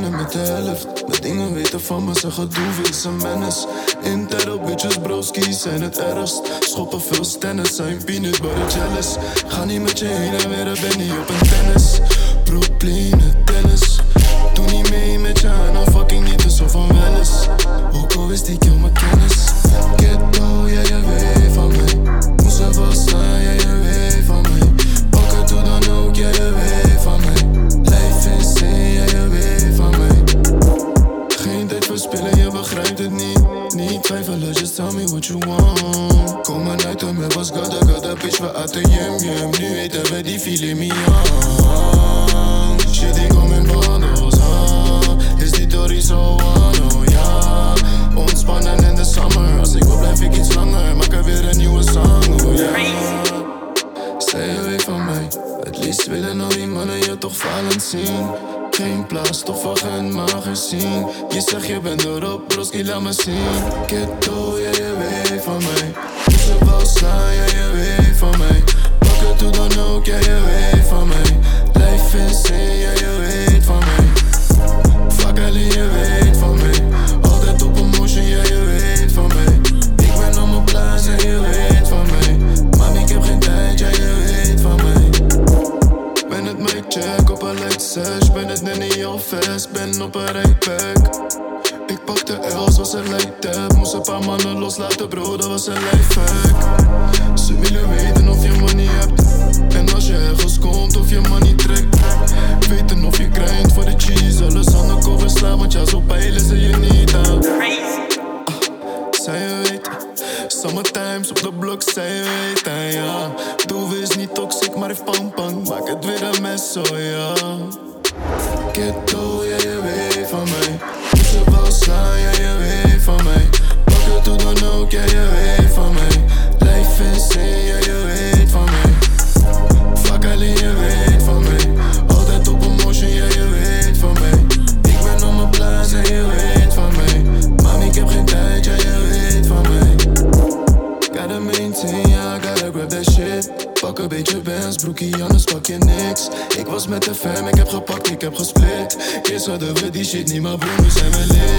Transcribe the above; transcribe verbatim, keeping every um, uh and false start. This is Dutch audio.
beginnen met de helft. Mijn dingen weten van me, zeggen doe is een menace. Intel bitches, broskies zijn het ergst. Schoppen veel stennis, zijn peanut butter jealous. Ga niet met je heen en weer, ben niet op een tennis. Problemen, tennis. Doe niet mee met je aan, nou fucking niet, dus zo van wel eens. Ook al wist ik heel mijn kennis. Ghetto, ja je weet van mij. Moest er wel staan, ja je weet van mij. Pak het hoe dan ook, ja je weet van mij. Lijf in zee, ja je weet van mij. Geen tijd verspillen, je begrijpt het niet. Niet twijfelen, just tell me what you want. Kom maar uit en met was gada gada bitch, we aten yum yum. Nu weten we die filet mignon. Shit, ik kom in bundles, ah. Is die Dory zo on, oh ja. Ontspannen in de summer. Als ik wil blijf ik iets langer. Maak er weer een nieuwe song, oh ja. Zij weet van mij. Het liefst willen al die mannen je toch falend zien. Geen plaats, toch vergund maar gezien. Je zegt je bent erop, broski laat me zien. Ghetto, ja je weet van mij. Moest er wel slaan, ja je weet van mij. Pak het hoe dan ook, ja je weet van mij. Lijf in zee, ja je weet van mij. Fuck alleen, je weet van mij. Altijd op een motion, ja je weet van mij. Ik ben op mijn plaats, ja je weet van mij. Mami, ik heb geen tijd, ja je weet van mij. Ben het mic check op een light sesh. Ben het net niet al vast, ben op een rijpack. Ik pakte Els, was een light tap. Moest een paar mannen loslaten bro, dat was een lifehack. Ze willen weten of je money hebt. En als je ergens komt of je money trekt. Weten of je grindt voor de cheese. Alles undercover slaan, want ja zo pijlen ze je niet aan. Ah, zij weet. Summertimes op de blok, zij weet en ja. Doe is niet toxic, maar heeft pang pang. Maak het weer een mes, oh ja. Ghetto, ja je weet van mij. Moest er wel slaan, ja je weet van mij. Pak het hoe dan ook, ja je weet van mij. Lijf in zee, ja je weet van mij. Fuck alleen, je weet van mij. Altijd op een motion, ja je weet van mij. Ik ben op mijn plaats, ja je weet van mij. Mami, ik heb geen tijd, ja je weet van mij. Gotta maintain, ja, gotta grab that shit. Pak een beetje bands, broekie, anders pak je niks. Ik was met de fam, ik heb gepakt, ik heb gesplit. Eerst hadden we die shit niet, maar bro, nu zijn we lit.